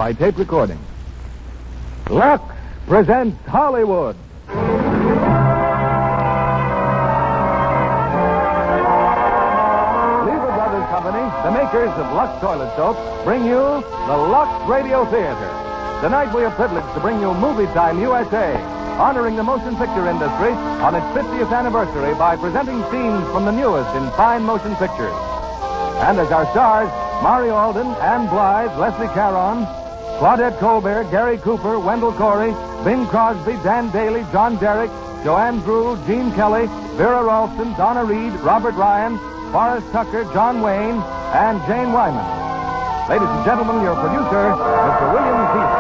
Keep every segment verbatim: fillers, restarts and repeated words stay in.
by tape recording. Lux presents Hollywood. Lever Brothers Company, the makers of Lux Toilet Soap, bring you the Lux Radio Theater. Tonight we are privileged to bring you Movie Time U S A, honoring the motion picture industry on its fiftieth anniversary by presenting scenes from the newest in fine motion pictures. And as our stars, Mario Alden, Ann Blythe, Leslie Caron, Claudette Colbert, Gary Cooper, Wendell Corey, Bing Crosby, Dan Daly, John Derrick, Joanne Drew, Gene Kelly, Vera Ralston, Donna Reed, Robert Ryan, Forrest Tucker, John Wayne, and Jane Wyman. Ladies and gentlemen, your producer, Mister William Keith.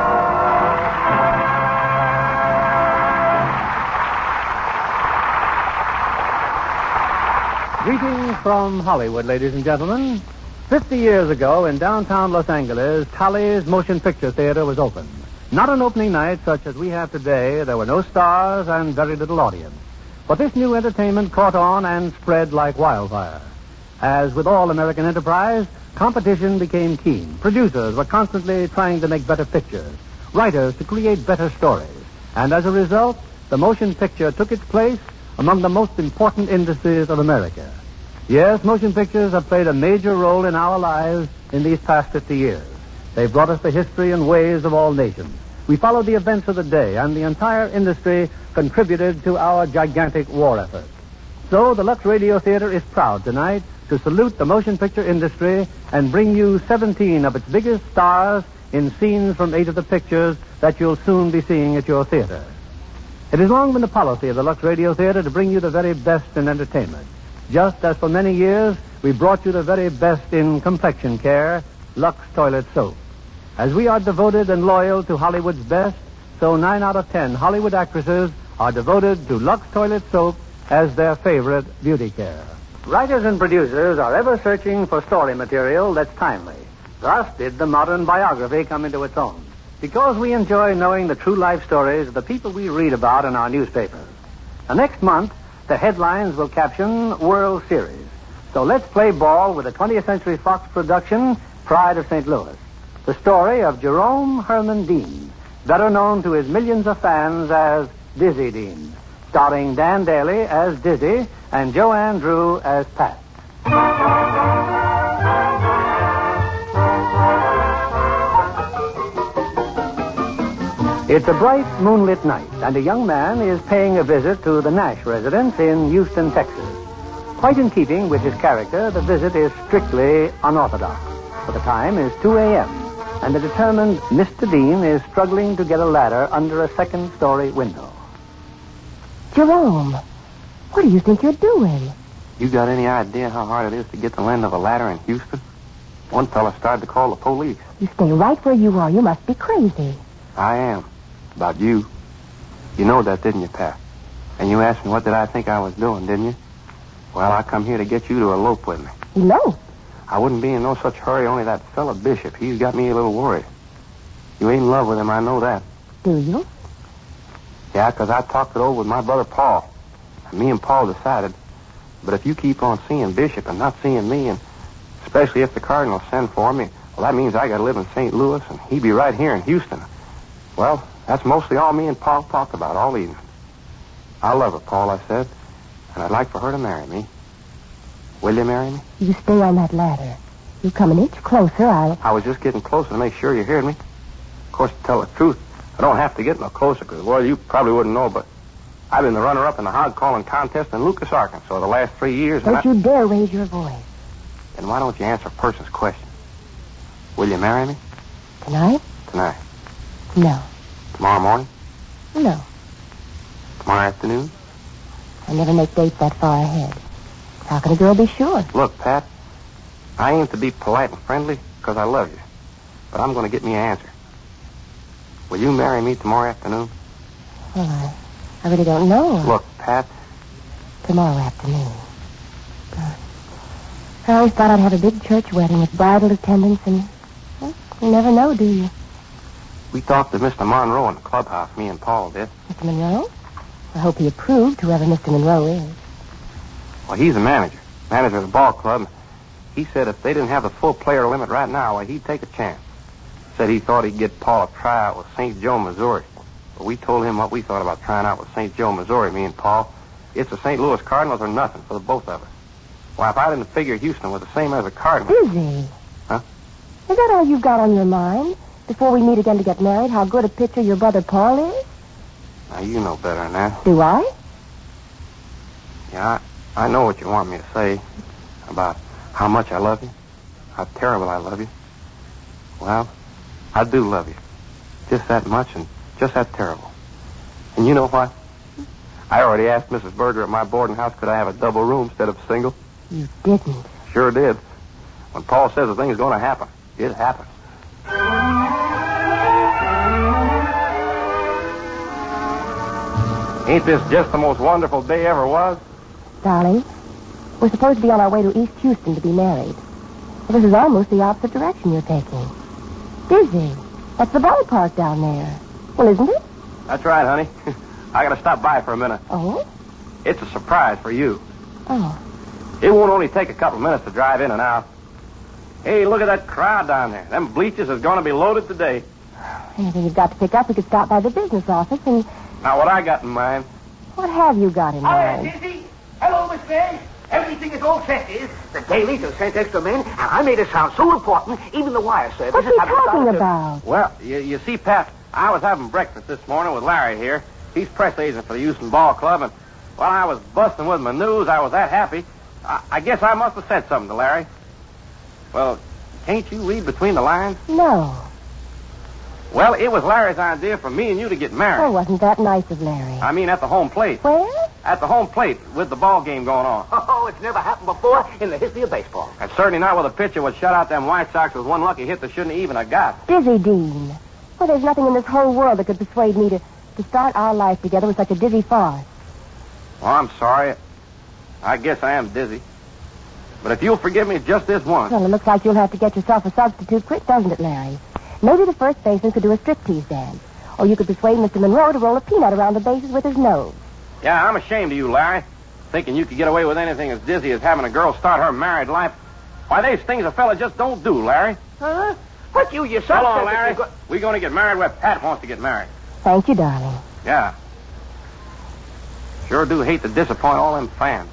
Greetings from Hollywood, ladies and gentlemen. Fifty years ago, in downtown Los Angeles, Tally's Motion Picture Theater was opened. Not an opening night such as we have today. There were no stars and very little audience. But this new entertainment caught on and spread like wildfire. As with all American enterprise, competition became keen. Producers were constantly trying to make better pictures, writers to create better stories. And as a result, the motion picture took its place among the most important industries of America. Yes, motion pictures have played a major role in our lives in these past fifty years. They've brought us the history and ways of all nations. We followed the events of the day, and the entire industry contributed to our gigantic war effort. So the Lux Radio Theater is proud tonight to salute the motion picture industry and bring you seventeen of its biggest stars in scenes from eight of the pictures that you'll soon be seeing at your theater. It has long been the policy of the Lux Radio Theater to bring you the very best in entertainment. Just as for many years, we brought you the very best in complexion care, Lux Toilet Soap. As we are devoted and loyal to Hollywood's best, so nine out of ten Hollywood actresses are devoted to Lux Toilet Soap as their favorite beauty care. Writers and producers are ever searching for story material that's timely. Thus did the modern biography come into its own. Because we enjoy knowing the true life stories of the people we read about in our newspapers. Now, next month, the headlines will caption World Series. So let's play ball with the twentieth Century Fox production, Pride of Saint Louis. The story of Jerome Herman Dean, better known to his millions of fans as Dizzy Dean, starring Dan Daly as Dizzy and Joanne Drew as Pat. It's a bright, moonlit night, and a young man is paying a visit to the Nash residence in Houston, Texas. Quite in keeping with his character, the visit is strictly unorthodox. For the time is two a.m., and the determined Mister Dean is struggling to get a ladder under a second-story window. Jerome, what do you think you're doing? You got any idea how hard it is to get the end of a ladder in Houston? One fella started to call the police. You stay right where you are. You must be crazy. I am. About you. You know that, didn't you, Pat? And you asked me what did I think I was doing, didn't you? Well, I come here to get you to elope with me. Elope? I wouldn't be in no such hurry, only that fella Bishop. He's got me a little worried. You ain't in love with him, I know that. Do you? Yeah, because I talked it over with my brother Paul. And me and Paul decided. But if you keep on seeing Bishop and not seeing me, and especially if the Cardinal send for me, well, that means I got to live in Saint Louis, and he'd be right here in Houston. Well, that's mostly all me and Paul talked about all evening. I love her, Paul, I said, and I'd like for her to marry me. Will you marry me? You stay on that ladder. You come an inch closer, I'll... I was just getting closer to make sure you heard me. Of course, to tell the truth, I don't have to get no closer, because, well, you probably wouldn't know, but I've been the runner-up in the hog calling contest in Lucas, Arkansas the last three years. Don't and you I... dare raise your voice. Then why don't you answer a person's question? Will you marry me? Tonight? Tonight. No. Tomorrow morning? No. Tomorrow afternoon? I never make dates that far ahead. How can a girl be sure? Look, Pat, I aim to be polite and friendly because I love you. But I'm going to get me an answer. Will you marry me tomorrow afternoon? Well, I, I really don't know. Look, Pat. Tomorrow afternoon. Uh, I always thought I'd have a big church wedding with bridal attendance and... Well, you never know, do you? We talked to Mister Monroe in the clubhouse, me and Paul did. Mister Monroe? I hope he approved, whoever Mister Monroe is. Well, he's the manager. Manager of the ball club. He said if they didn't have the full player limit right now, well, he'd take a chance. Said he thought he'd get Paul a tryout with Saint Joe, Missouri. But we told him what we thought about trying out with Saint Joe, Missouri, me and Paul. It's the Saint Louis Cardinals or nothing for the both of us. Why, if I didn't figure Houston was the same as the Cardinals... Dizzy. Huh? Is that all you've got on your mind? Before we meet again to get married, how good a pitcher your brother Paul is? Now, you know better than that. Do I? Yeah, I, I know what you want me to say about how much I love you, how terrible I love you. Well, I do love you. Just that much and just that terrible. And you know what? I already asked Missus Berger at my boarding house could I have a double room instead of a single. You didn't. Sure did. When Paul says the thing's going to happen, it happens. Ain't this just the most wonderful day ever was? Darling, we're supposed to be on our way to East Houston to be married. Well, this is almost the opposite direction you're taking. Dizzy, that's the ballpark down there. Well, isn't it? That's right, honey. I got to stop by for a minute. Oh? It's a surprise for you. Oh. It won't only take a couple minutes to drive in and out. Hey, look at that crowd down there. Them bleachers is going to be loaded today. Anything you've got to pick up, we could stop by the business office and... Now, what I got in mind... What have you got in mind? Hi, Dizzy. Hello, Miss May. Everything is all set, is. The dailies have sent extra men, and I made it sound so important, even the wire service... What's he have talking decided to- about? Well, you, you see, Pat, I was having breakfast this morning with Larry here. He's press agent for the Houston Ball Club, and while I was busting with my news, I was that happy. I, I guess I must have said something to Larry. Well, can't you read between the lines? No. Well, it was Larry's idea for me and you to get married. Oh, wasn't that nice of Larry? I mean, at the home plate. Where? At the home plate, with the ball game going on. Oh, it's never happened before in the history of baseball. And certainly not with a pitcher would shut out them White Sox with one lucky hit they shouldn't even have got. Dizzy Dean. Well, there's nothing in this whole world that could persuade me to, to start our life together with such a dizzy farce. Well, I'm sorry. I guess I am dizzy. But if you'll forgive me just this once. Well, it looks like you'll have to get yourself a substitute quick, doesn't it, Larry? Maybe the first baseman could do a striptease dance. Or you could persuade Mister Monroe to roll a peanut around the bases with his nose. Yeah, I'm ashamed of you, Larry. Thinking you could get away with anything as dizzy as having a girl start her married life. Why, there's things a fella just don't do, Larry. Huh? What you yourself Hold on, said that Larry. you go- We're going to get married where Pat wants to get married. Thank you, darling. Yeah. Sure do hate to disappoint all them fans.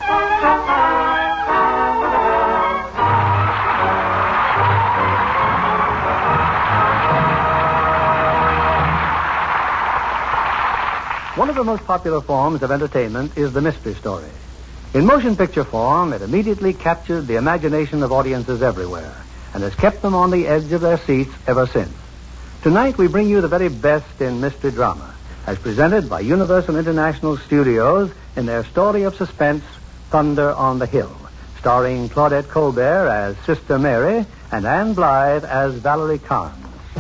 One of the most popular forms of entertainment is the mystery story. In motion picture form, it immediately captured the imagination of audiences everywhere and has kept them on the edge of their seats ever since. Tonight, we bring you the very best in mystery drama, as presented by Universal International Studios in their story of suspense, Thunder on the Hill, starring Claudette Colbert as Sister Mary and Anne Blythe as Valerie Carnes.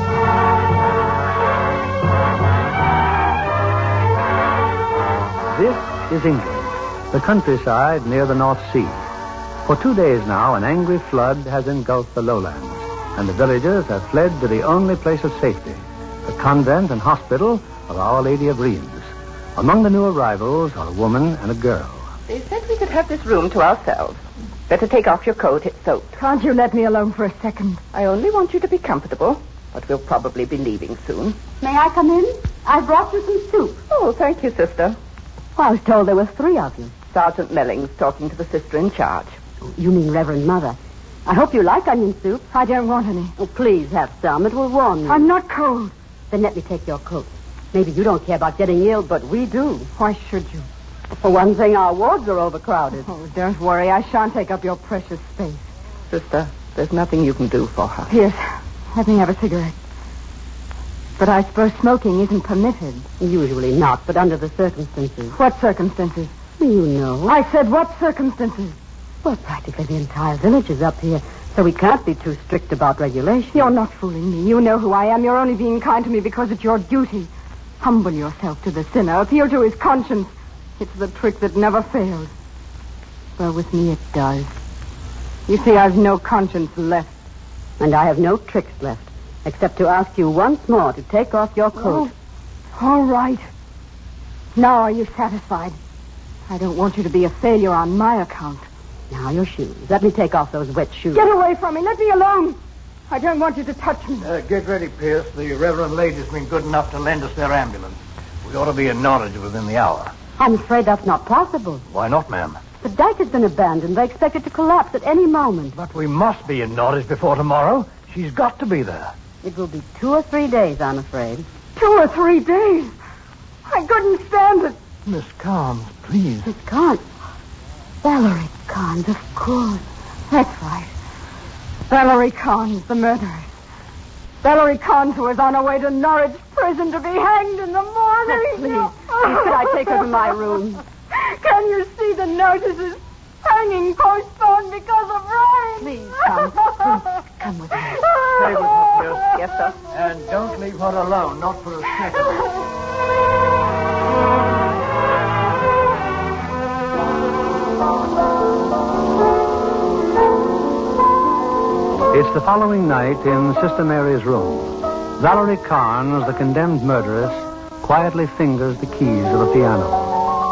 This is England, the countryside near the North Sea. For two days now, an angry flood has engulfed the lowlands, and the villagers have fled to the only place of safety, the convent and hospital of Our Lady of Rheims. Among the new arrivals are a woman and a girl. They said we could have this room to ourselves. Better take off your coat. It's soaked. Can't you let me alone for a second? I only want you to be comfortable, but we'll probably be leaving soon. May I come in? I brought you some soup. Oh, thank you, sister. Well, I was told there were three of you. Sergeant Mellings talking to the sister in charge. You mean Reverend Mother. I hope you like onion soup. I don't want any. Oh, please have some. It will warm you. I'm not cold. Then let me take your coat. Maybe you don't care about getting ill, but we do. Why should you? For one thing, our wards are overcrowded. Oh, don't worry. I shan't take up your precious space. Sister, there's nothing you can do for her. Here, let me have a cigarette. But I suppose smoking isn't permitted. Usually not, but under the circumstances. What circumstances? You know. I said what circumstances? Well, practically the entire village is up here, so we can't be too strict about regulation. You're not fooling me. You know who I am. You're only being kind to me because it's your duty. Humble yourself to the sinner. Appeal to his conscience. It's the trick that never fails. Well, with me it does. You see, I've no conscience left. And I have no tricks left, except to ask you once more to take off your coat. Oh, all right. Now are you satisfied? I don't want you to be a failure on my account. Now your shoes. Let me take off those wet shoes. Get away from me. Let me alone. I don't want you to touch me. Uh, get ready, Pierce. The Reverend Lady's been good enough to lend us their ambulance. We ought to be in Norwich within the hour. I'm afraid that's not possible. Why not, ma'am? The dike has been abandoned. They expect it to collapse at any moment. But we must be in Norwich before tomorrow. She's got to be there. It will be two or three days, I'm afraid. Two or three days. I couldn't stand it. Miss Carnes, please. Miss Carnes. Valerie Carnes, of course. That's right. Valerie Carnes, the murderess. Valerie Carnes, who was on her way to Norwich prison to be hanged in the morning. Oh, please, please, could I take her to my room? Can you see the notices? Hanging postponed because of rain. Please, come. Please, come with me. Stay with her, Pierce. Yes, sir. And don't leave her alone, not for a second. It's the following night in Sister Mary's room. Valerie Carnes, the condemned murderess, quietly fingers the keys of a piano.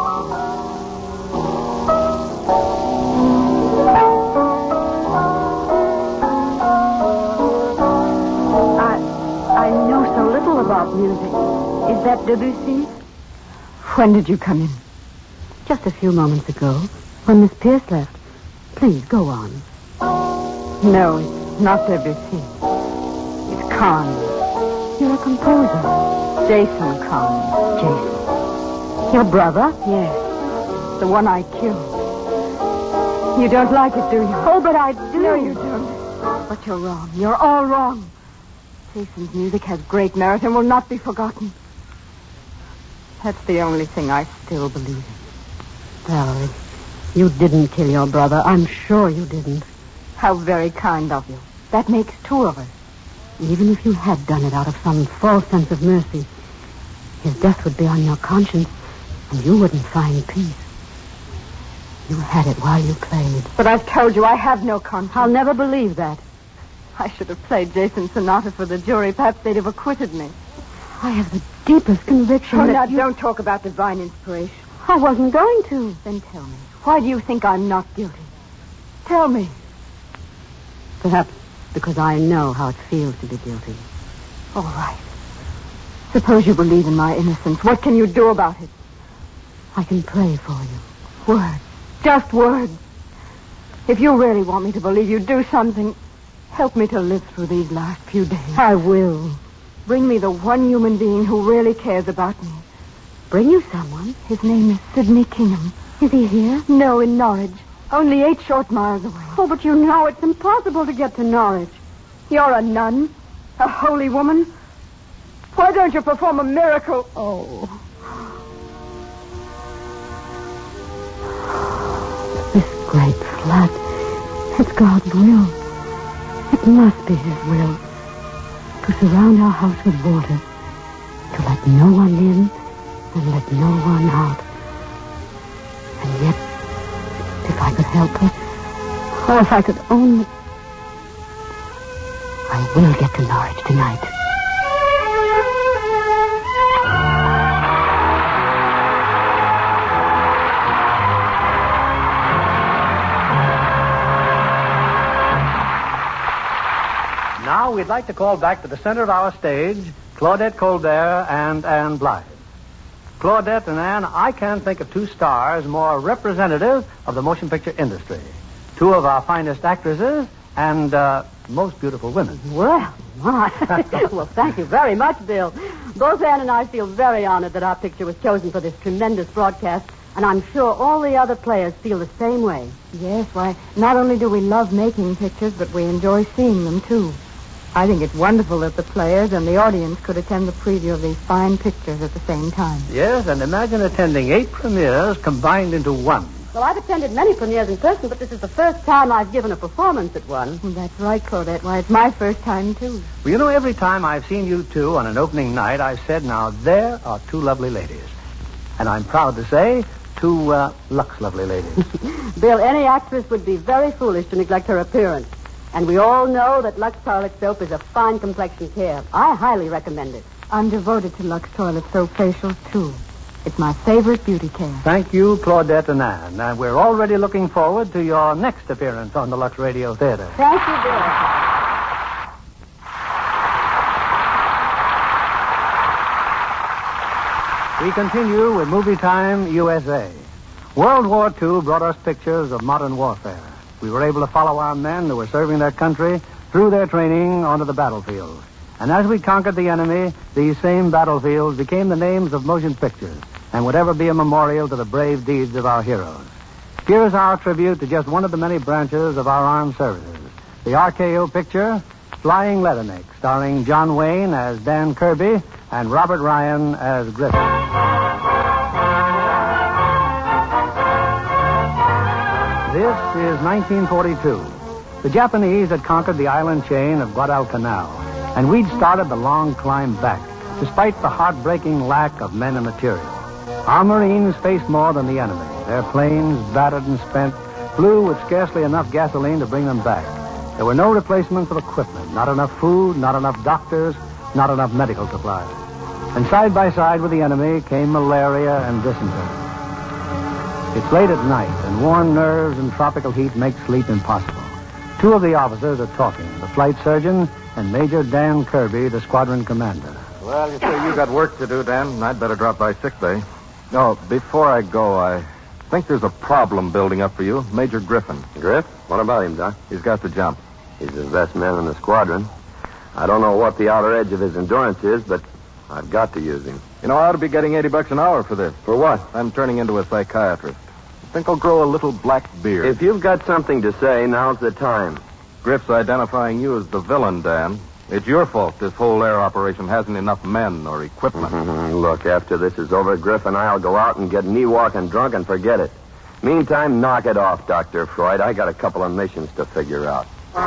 I, I know so little about music. Is that Debussy? When did you come in? Just a few moments ago, when Miss Pierce left. Please, go on. No, it's not Debussy. It's Carnes. You're a composer. Jason Carnes. Jason. Your brother? Yes. The one I killed. You don't like it, do you? Oh, but I do. No, you don't. But you're wrong. You're all wrong. Jason's music has great merit and will not be forgotten. That's the only thing I still believe in. Valerie, you didn't kill your brother. I'm sure you didn't. How very kind of you. That makes two of us. Even if you had done it out of some false sense of mercy, his death would be on your conscience, and you wouldn't find peace. You had it while you played. But I've told you I have no conscience. I'll never believe that. I should have played Jason's sonata for the jury. Perhaps they'd have acquitted me. I have the deepest conviction Oh, that now, you... don't talk about divine inspiration. I wasn't going to. Then tell me, why do you think I'm not guilty? Tell me. Perhaps because I know how it feels to be guilty. All right. Suppose you believe in my innocence. What can you do about it? I can pray for you. Words. Just words. If you really want me to believe you, do something. Help me to live through these last few days. I will. Bring me the one human being who really cares about me. Bring you someone? His name is Sidney Kingham. Is he here? No, in Norwich. Only eight short miles away. Oh, but you know it's impossible to get to Norwich. You're a nun? A holy woman? Why don't you perform a miracle? Oh. This great flood. It's God's will. It must be his will. To surround our house with water. To let no one in and let no one out. And yet, if I could help her, or if I could only... I will get to Norwich tonight. Now we'd like to call back to the center of our stage Claudette Colbert and Anne Blythe. Claudette and Anne, I can't think of two stars more representative of the motion picture industry. Two of our finest actresses and uh, most beautiful women. Well, my. Well, thank you very much, Bill. Both Anne and I feel very honored that our picture was chosen for this tremendous broadcast, and I'm sure all the other players feel the same way. Yes, why, not only do we love making pictures, but we enjoy seeing them, too. I think it's wonderful that the players and the audience could attend the preview of these fine pictures at the same time. Yes, and imagine attending eight premieres combined into one. Well, I've attended many premieres in person, but this is the first time I've given a performance at one. Well, that's right, Claudette. Why, it's my first time, too. Well, you know, every time I've seen you two on an opening night, I've said, now, there are two lovely ladies. And I'm proud to say, two uh, Lux lovely ladies. Bill, any actress would be very foolish to neglect her appearance. And we all know that Lux Toilet Soap is a fine complexion care. I highly recommend it. I'm devoted to Lux Toilet Soap facials, too. It's my favorite beauty care. Thank you, Claudette and Anne. And we're already looking forward to your next appearance on the Lux Radio Theater. Thank you, Bill. We continue with Movie Time U S A. World War Two brought us pictures of modern warfare. We were able to follow our men who were serving their country through their training onto the battlefield. And as we conquered the enemy, these same battlefields became the names of motion pictures and would ever be a memorial to the brave deeds of our heroes. Here's our tribute to just one of the many branches of our armed services. The R K O picture, Flying Leatherneck, starring John Wayne as Dan Kirby and Robert Ryan as Griffin. This is nineteen forty-two. The Japanese had conquered the island chain of Guadalcanal, and we'd started the long climb back, despite the heartbreaking lack of men and material. Our Marines faced more than the enemy. Their planes, battered and spent, flew with scarcely enough gasoline to bring them back. There were no replacements of equipment, not enough food, not enough doctors, not enough medical supplies. And side by side with the enemy came malaria and dysentery. It's late at night, and worn nerves and tropical heat make sleep impossible. Two of the officers are talking, the flight surgeon and Major Dan Kirby, the squadron commander. Well, you say you got work to do, Dan, and I'd better drop by sick bay. No, before I go, I think there's a problem building up for you. Major Griffin. Griff? What about him, Doc? He's got the jump. He's the best man in the squadron. I don't know what the outer edge of his endurance is, but I've got to use him. You know, I ought to be getting eighty bucks an hour for this. For what? I'm turning into a psychiatrist. I think I'll grow a little black beard. If you've got something to say, now's the time. Griff's identifying you as the villain, Dan. It's your fault this whole air operation hasn't enough men or equipment. Mm-hmm. Look, after this is over, Griff and I'll go out and get knee-walking drunk and forget it. Meantime, knock it off, Doctor Freud. I got a couple of missions to figure out.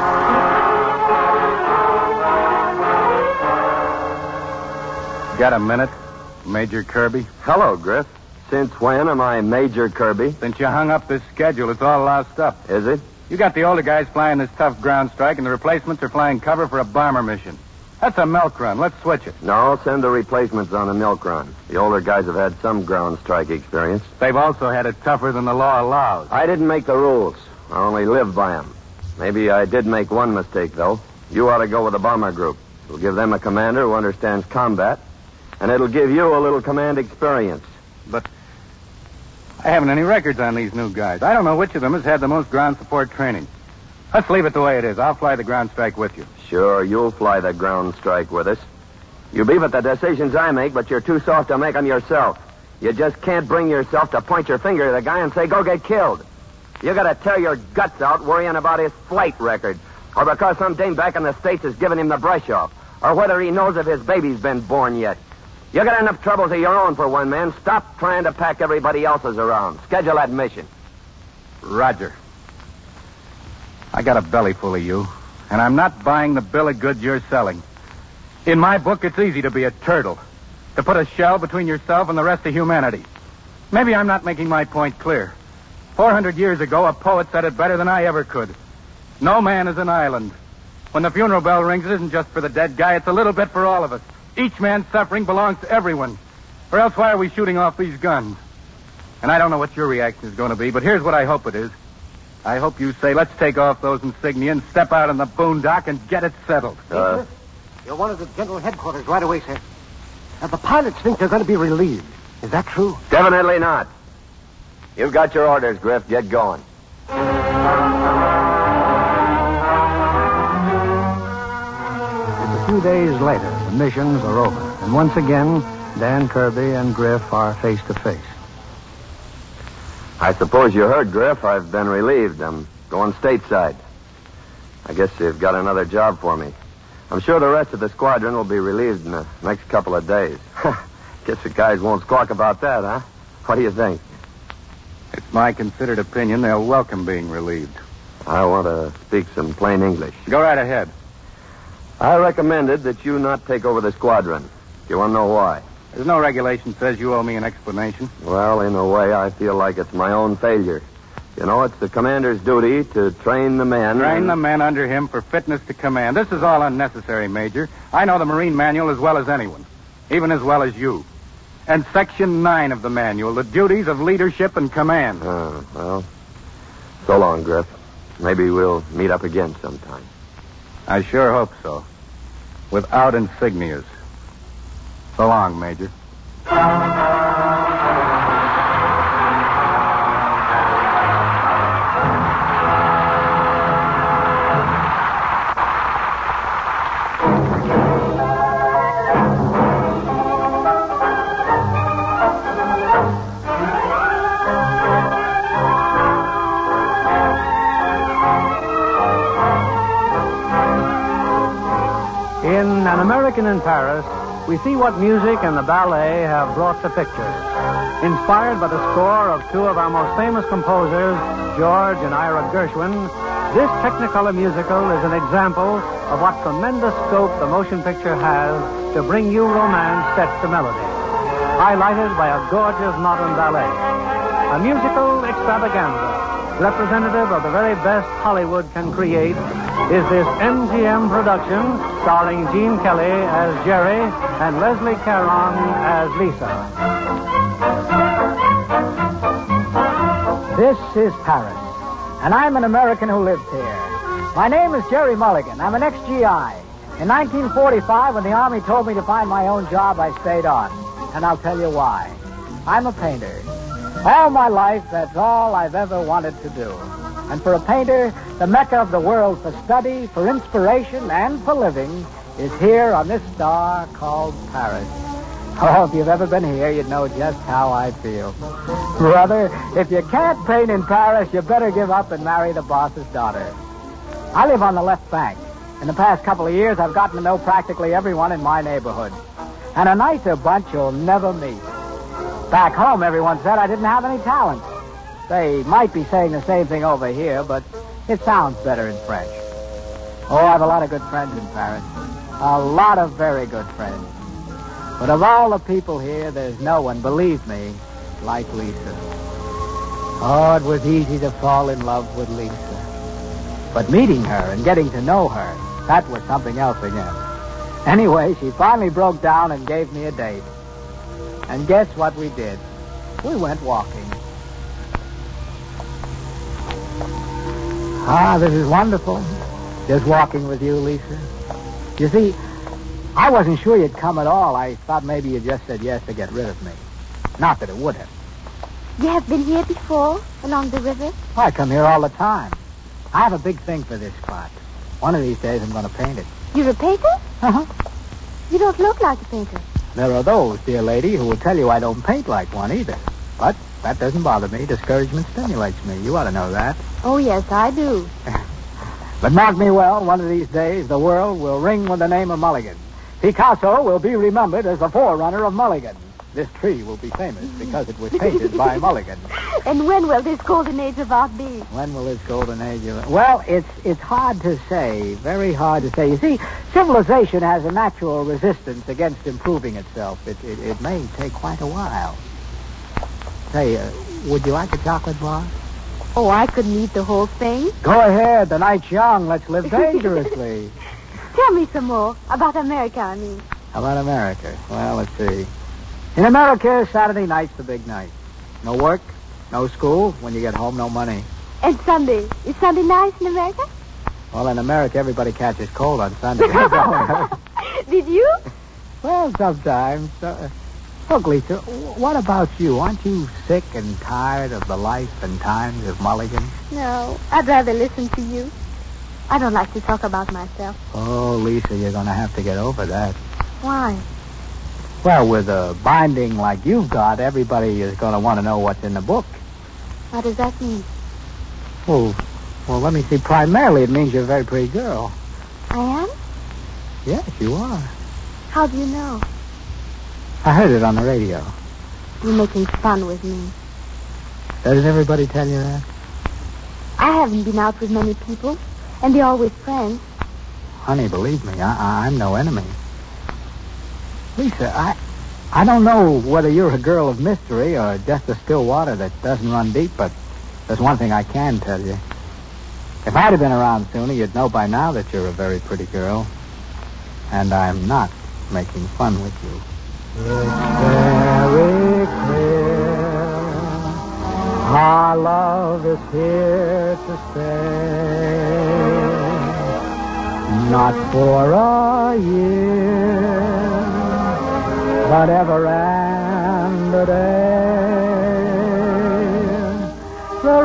Got a minute, Major Kirby? Hello, Griff. Since when am I Major Kirby? Since you hung up this schedule, it's all lost up. Is it? You got the older guys flying this tough ground strike, and the replacements are flying cover for a bomber mission. That's a milk run. Let's switch it. No, send the replacements on a milk run. The older guys have had some ground strike experience. They've also had it tougher than the law allows. I didn't make the rules. I only live by them. Maybe I did make one mistake, though. You ought to go with the bomber group. It'll give them a commander who understands combat, and it'll give you a little command experience. But I haven't any records on these new guys. I don't know which of them has had the most ground support training. Let's leave it the way it is. I'll fly the ground strike with you. Sure, you'll fly the ground strike with us. You beef at the decisions I make, but you're too soft to make them yourself. You just can't bring yourself to point your finger at the guy and say, go get killed. You gotta tear your guts out worrying about his flight record, or because some dame back in the States has given him the brush off, or whether he knows if his baby's been born yet. You got enough troubles of your own for one man. Stop trying to pack everybody else's around. Schedule that mission. Roger. I got a belly full of you, and I'm not buying the bill of goods you're selling. In my book, it's easy to be a turtle, to put a shell between yourself and the rest of humanity. Maybe I'm not making my point clear. Four hundred years ago, a poet said it better than I ever could. No man is an island. When the funeral bell rings, it isn't just for the dead guy. It's a little bit for all of us. Each man's suffering belongs to everyone. Or else why are we shooting off these guns? And I don't know what your reaction is going to be, but here's what I hope it is. I hope you say, let's take off those insignia and step out in the boondock and get it settled. Uh, You're one of the general headquarters right away, sir. Now, the pilots think they're going to be relieved. Is that true? Definitely not. You've got your orders, Griff. Get going. A few days later, the missions are over, and once again, Dan Kirby and Griff are face to face. I suppose you heard, Griff. I've been relieved. I'm going stateside. I guess you've got another job for me. I'm sure the rest of the squadron will be relieved in the next couple of days. Guess the guys won't squawk about that, huh? What do you think? It's my considered opinion they'll welcome being relieved. I want to speak some plain English. Go right ahead. I recommended that you not take over the squadron. Do you want to know why? There's no regulation says you owe me an explanation. Well, in a way, I feel like it's my own failure. You know, it's the commander's duty to train the men. Train and... the men under him for fitness to command. This is all unnecessary, Major. I know the Marine Manual as well as anyone, even as well as you. And Section nine of the manual, the duties of leadership and command. Oh, well, so long, Griff. Maybe we'll meet up again sometime. I sure hope so. Without insignias. So long, Major. An American in Paris, we see what music and the ballet have brought to pictures. Inspired by the score of two of our most famous composers, George and Ira Gershwin, this Technicolor musical is an example of what tremendous scope the motion picture has to bring you romance set to melody, highlighted by a gorgeous modern ballet. A musical extravaganza, representative of the very best Hollywood can create, is this M G M production starring Gene Kelly as Jerry and Leslie Caron as Lisa. This is Paris, and I'm an American who lives here. My name is Jerry Mulligan. I'm an ex-G I. In nineteen forty-five, when the Army told me to find my own job, I stayed on. And I'll tell you why. I'm a painter. All my life, that's all I've ever wanted to do. And for a painter, the mecca of the world for study, for inspiration, and for living is here on this star called Paris. Oh, if you've ever been here, you'd know just how I feel. Brother, if you can't paint in Paris, you better give up and marry the boss's daughter. I live on the left bank. In the past couple of years, I've gotten to know practically everyone in my neighborhood. And a nicer bunch you'll never meet. Back home, everyone said I didn't have any talent. They might be saying the same thing over here, but it sounds better in French. Oh, I have a lot of good friends in Paris. A lot of very good friends. But of all the people here, there's no one, believe me, like Lisa. Oh, it was easy to fall in love with Lisa. But meeting her and getting to know her, that was something else again. Anyway, she finally broke down and gave me a date. And guess what we did? We went walking. Ah, this is wonderful. Just walking with you, Lisa. You see, I wasn't sure you'd come at all. I thought maybe you just said yes to get rid of me. Not that it would have. You have been here before, along the river? I come here all the time. I have a big thing for this spot. One of these days I'm going to paint it. You're a painter? Uh-huh. You don't look like a painter. There are those, dear lady, who will tell you I don't paint like one either. But that doesn't bother me. Discouragement stimulates me. You ought to know that. Oh, yes, I do. But mark me well, one of these days the world will ring with the name of Mulligan. Picasso will be remembered as the forerunner of Mulligan. This tree will be famous because it was painted by Mulligan. And when will this golden age of art be? When will this golden age of... Well, it's it's hard to say. Very hard to say. You see, civilization has a natural resistance against improving itself. It it, it may take quite a while. Say, uh, would you like a chocolate bar? Oh, I couldn't eat the whole thing. Go ahead. The night's young. Let's live dangerously. Tell me some more. About America, I mean. About America? Well, let's see. In America, Saturday night's the big night. No work, no school. When you get home, no money. And Sunday? Is Sunday nice in America? Well, in America, everybody catches cold on Sunday. Did you? Well, sometimes. Uh, look, Lisa, what about you? Aren't you sick and tired of the life and times of Mulligan? No, I'd rather listen to you. I don't like to talk about myself. Oh, Lisa, you're going to have to get over that. Why? Well, with a binding like you've got, everybody is going to want to know what's in the book. What does that mean? Well, well, let me see. Primarily, it means you're a very pretty girl. I am? Yes, you are. How do you know? I heard it on the radio. You're making fun with me. Doesn't everybody tell you that? I haven't been out with many people, and they're always friends. Honey, believe me, I, I'm no enemy. Lisa, I I don't know whether you're a girl of mystery or just a still water that doesn't run deep, but there's one thing I can tell you. If I'd have been around sooner, you'd know by now that you're a very pretty girl. And I'm not making fun with you. It's very clear our love is here to stay. Not for a year, but ever and a day. The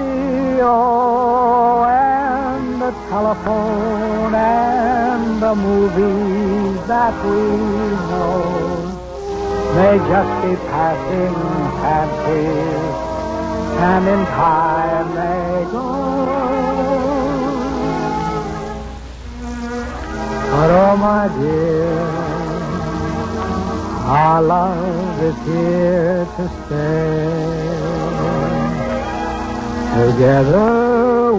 radio and the telephone and the movies that we know may just be passing fancies, and in time they go. But oh, my dear, our love is here to stay. Together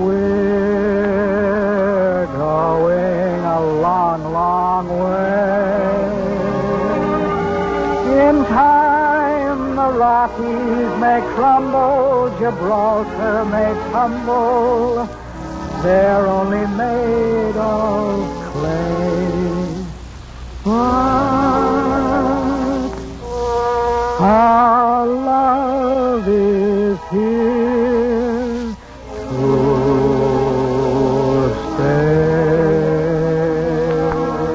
we're going a long, long way. In time the Rockies may crumble, Gibraltar may tumble. They're only made of clay. But our love is here to stay.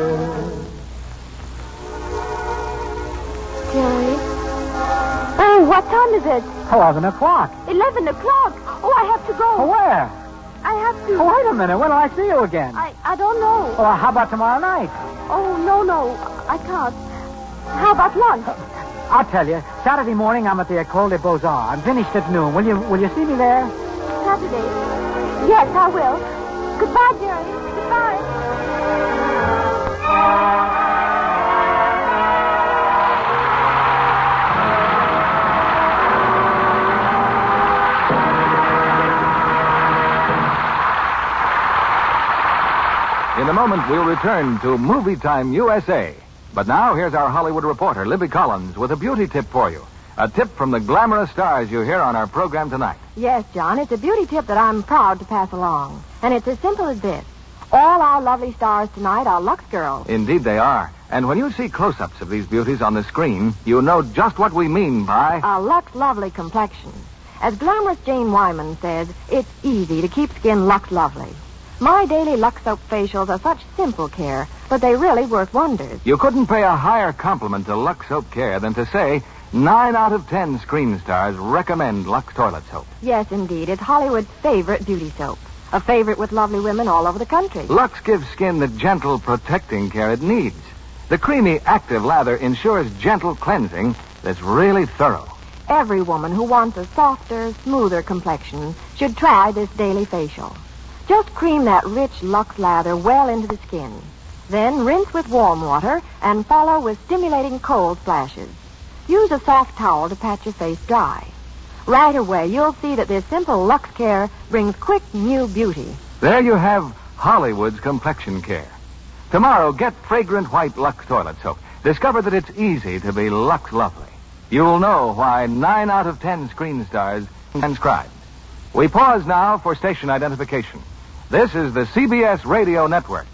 Jerry? Oh, what time is it? Eleven o'clock. Eleven o'clock. Oh, I have to go. Where? I have to. Oh, wait a minute. When will I see you again? I, I don't know. Well, how about tomorrow night? Oh, no, no. I can't. How about lunch? I'll tell you. Saturday morning, I'm at the École des Beaux-Arts. I'm finished at noon. Will you Will you see me there? Saturday? Yes, I will. Goodbye, Jerry. Goodbye. In a moment, we'll return to Movie Time U S A. But now, here's our Hollywood reporter, Libby Collins, with a beauty tip for you. A tip from the glamorous stars you hear on our program tonight. Yes, John, it's a beauty tip that I'm proud to pass along. And it's as simple as this. All our lovely stars tonight are Lux girls. Indeed they are. And when you see close-ups of these beauties on the screen, you know just what we mean by... A Lux lovely complexion. As glamorous Jane Wyman says, it's easy to keep skin Lux lovely. My daily Lux Soap facials are such simple care, but they really work wonders. You couldn't pay a higher compliment to Lux Soap Care than to say nine out of ten screen stars recommend Lux Toilet Soap. Yes, indeed. It's Hollywood's favorite beauty soap. A favorite with lovely women all over the country. Lux gives skin the gentle, protecting care it needs. The creamy, active lather ensures gentle cleansing that's really thorough. Every woman who wants a softer, smoother complexion should try this daily facial. Just cream that rich Lux lather well into the skin. Then rinse with warm water and follow with stimulating cold splashes. Use a soft towel to pat your face dry. Right away, you'll see that this simple Lux care brings quick new beauty. There you have Hollywood's complexion care. Tomorrow, get fragrant white Lux Toilet Soap. Discover that it's easy to be Lux lovely. You'll know why nine out of ten screen stars transcribed. We pause now for station identification. This is the C B S Radio Network.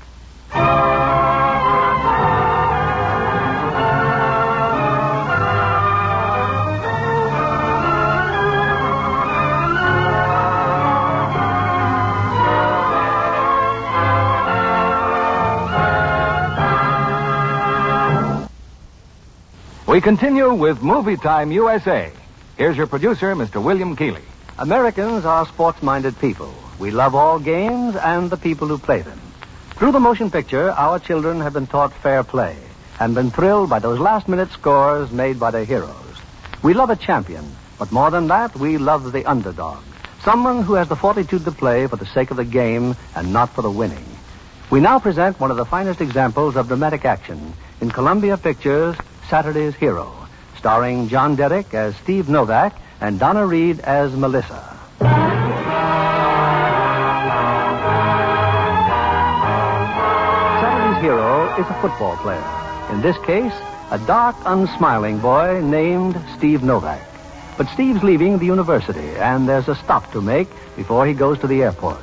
We continue with Movie Time U S A. Here's your producer, Mister William Keeley. Americans are sports-minded people. We love all games and the people who play them. Through the motion picture, our children have been taught fair play and been thrilled by those last-minute scores made by their heroes. We love a champion, but more than that, we love the underdog. Someone who has the fortitude to play for the sake of the game and not for the winning. We now present one of the finest examples of dramatic action in Columbia Pictures' Saturday's Hero, starring John Derrick as Steve Novak and Donna Reed as Melissa. Saturday's hero is a football player. In this case, a dark, unsmiling boy named Steve Novak. But Steve's leaving the university, and there's a stop to make before he goes to the airport.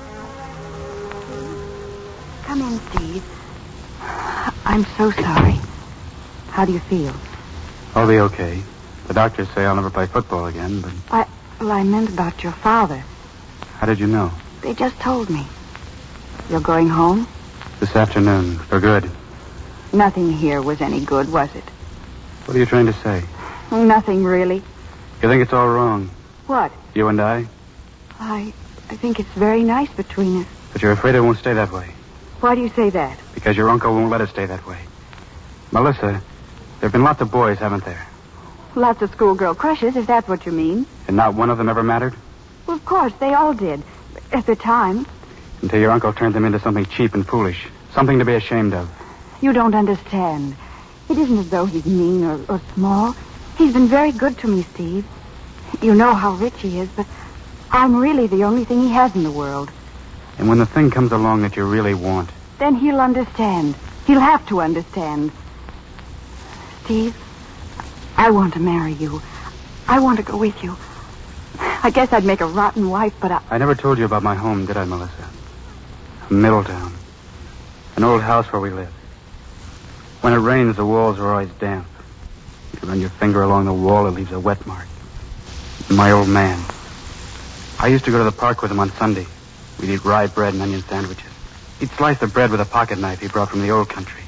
Come in, Steve. I'm so sorry. How do you feel? I'll be okay. The doctors say I'll never play football again, but... I, well, I meant about your father. How did you know? They just told me. You're going home? This afternoon, for good. Nothing here was any good, was it? What are you trying to say? Nothing, really. You think it's all wrong? What? You and I? I, I think it's very nice between us. But you're afraid it won't stay that way. Why do you say that? Because your uncle won't let it stay that way. Melissa, there have been lots of boys, haven't there? Lots of schoolgirl crushes, if that's what you mean. And not one of them ever mattered? Well, of course, they all did. At the time. Until your uncle turned them into something cheap and foolish. Something to be ashamed of. You don't understand. It isn't as though he's mean or, or small. He's been very good to me, Steve. You know how rich he is, but I'm really the only thing he has in the world. And when the thing comes along that you really want? Then he'll understand. He'll have to understand. Steve, I want to marry you. I want to go with you. I guess I'd make a rotten wife, but I... I never told you about my home, did I, Melissa? Middletown. An old house where we live. When it rains, the walls are always damp. You run your finger along the wall, it leaves a wet mark. My old man. I used to go to the park with him on Sunday. We'd eat rye bread and onion sandwiches. He'd slice the bread with a pocket knife he brought from the old country.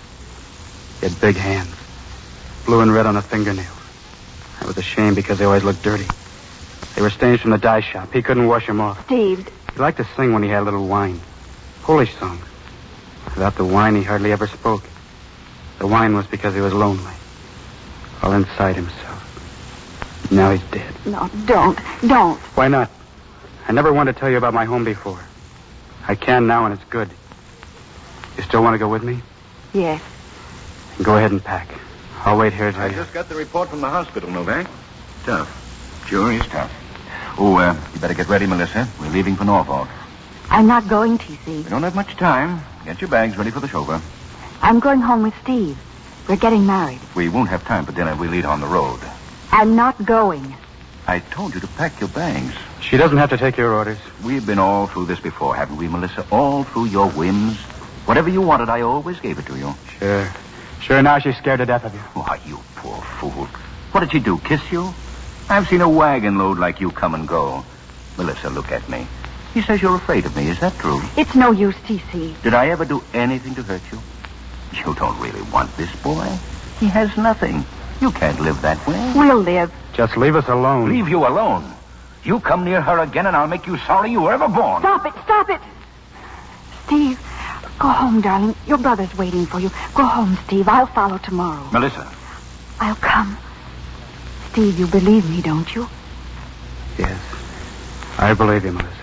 He had big hands. Blue and red on the fingernails. I was ashamed because they always looked dirty. They were stains from the dye shop. He couldn't wash them off. Steve. He liked to sing when he had a little wine. Polish songs. Without the wine, he hardly ever spoke. The wine was because he was lonely. All inside himself. Now he's dead. No, don't. Don't. Why not? I never wanted to tell you about my home before. I can now, and it's good. You still want to go with me? Yes. Then go ahead and pack. I'll wait here till I you... just got the report from the hospital, Novak. Tough. Sure is tough. Oh, uh, you better get ready, Melissa. We're leaving for Norfolk. I'm not going, T C. We don't have much time. Get your bags ready for the chauffeur. I'm going home with Steve. We're getting married. We won't have time for dinner. We leave on the road. I'm not going. I told you to pack your bags. She doesn't have to take your orders. We've been all through this before, haven't we, Melissa? All through your whims. Whatever you wanted, I always gave it to you. Sure. Sure, now she's scared to death of you. Why, you poor fool. What did she do, kiss you? I've seen a wagon load like you come and go. Melissa, look at me. He says you're afraid of me. Is that true? It's no use, T C. Did I ever do anything to hurt you? You don't really want this boy. He has nothing. You can't live that way. We'll live. Just leave us alone. Leave you alone. You come near her again and I'll make you sorry you were ever born. Stop it. Stop it. Steve, go home, darling. Your brother's waiting for you. Go home, Steve. I'll follow tomorrow. Melissa. I'll come. Steve, you believe me, don't you? Yes. I believe you, Melissa.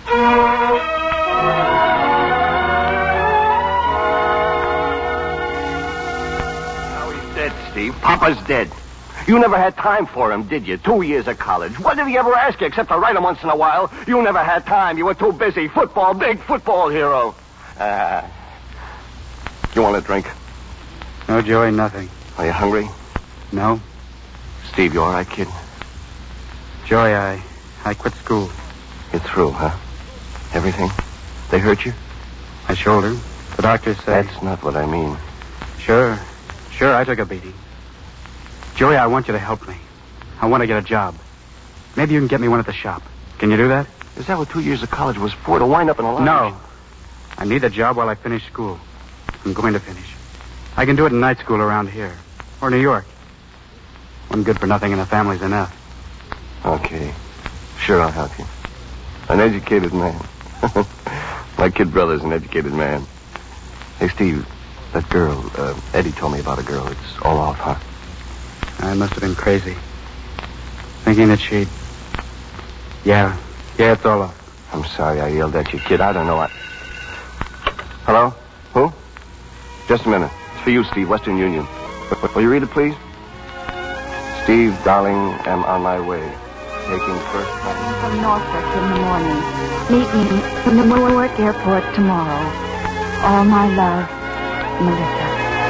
Now he's dead, Steve. Papa's dead. You never had time for him, did you? Two years of college. What did he ever ask you except to write him once in a while? You never had time. You were too busy. Football, big football hero. Uh, you want a drink? No, Joey, nothing. Are you hungry? No. Steve, you all right, kid? Joey, I, I quit school. You're through, huh? Everything? They hurt you? My shoulder. The doctor said... That's not what I mean. Sure. Sure, I took a beating. Joey, I want you to help me. I want to get a job. Maybe you can get me one at the shop. Can you do that? Is that what two years of college was for, to wind up in a lodge? No. I need a job while I finish school. I'm going to finish. I can do it in night school around here. Or New York. One good for nothing in a family's enough. Okay. Sure, I'll help you. An educated man. My kid brother's an educated man. Hey, Steve, that girl, uh, Eddie told me about a girl. It's all off, huh? I must have been crazy. Thinking that she'd... Yeah. Yeah, it's all off. I'm sorry I yelled at you, kid. I don't know. I... Hello? Who? Just a minute. It's for you, Steve, Western Union. Will you read it, please? Steve, darling, am on my way. Taking first class. From Norfolk in the morning. Meet me in the Newark airport tomorrow. All my love, Melissa.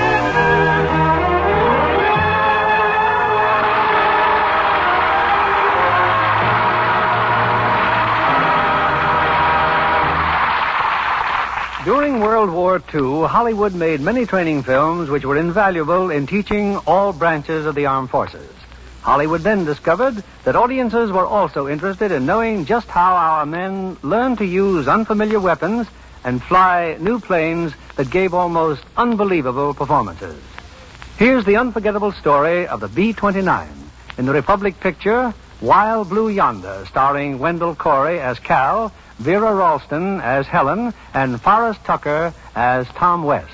During World War Two, Hollywood made many training films which were invaluable in teaching all branches of the armed forces. Hollywood then discovered that audiences were also interested in knowing just how our men learned to use unfamiliar weapons and fly new planes that gave almost unbelievable performances. Here's the unforgettable story of the B twenty-nine in the Republic picture Wild Blue Yonder, starring Wendell Corey as Cal, Vera Ralston as Helen, and Forrest Tucker as Tom West.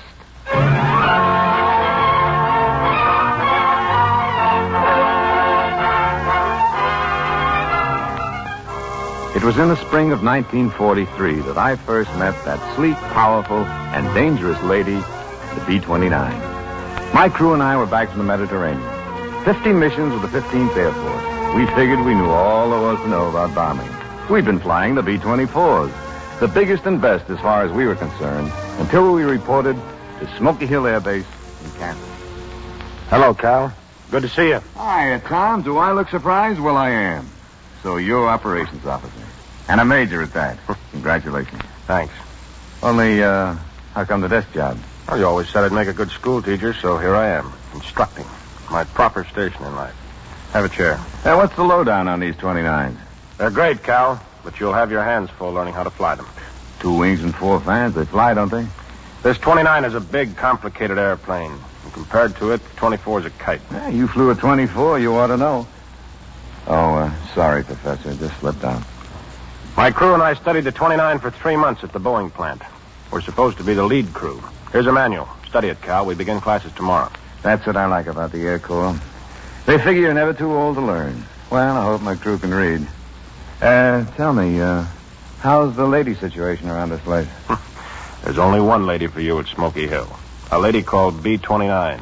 It was in the spring of nineteen forty-three that I first met that sleek, powerful, and dangerous lady, the B twenty-nine. My crew and I were back from the Mediterranean. Fifty missions with the fifteenth Air Force. We figured we knew all there was to know about bombing. We'd been flying the B twenty-fours, the biggest and best as far as we were concerned, until we reported to Smoky Hill Air Base in Kansas. Hello, Cal. Good to see you. Hi, Tom. Do I look surprised? Well, I am. So you're operations officer. And a major at that. Congratulations. Thanks. Only, uh, how come the desk job? Well, you always said I'd make a good school teacher, so here I am, instructing. My proper station in life. Have a chair. Hey, what's the lowdown on these twenty-nines? They're great, Cal, but you'll have your hands full learning how to fly them. Two wings and four fans. They fly, don't they? This twenty-nine is a big, complicated airplane. And compared to it, the twenty-four is a kite. Yeah, you flew a twenty-four. You ought to know. Oh, uh, sorry, Professor. Just slipped out. My crew and I studied the twenty-nine for three months at the Boeing plant. We're supposed to be the lead crew. Here's a manual. Study it, Cal. We begin classes tomorrow. That's what I like about the Air Corps. They figure you're never too old to learn. Well, I hope my crew can read. Uh, tell me, uh, how's the lady situation around this place? There's only one lady for you at Smoky Hill. A lady called B twenty-nine.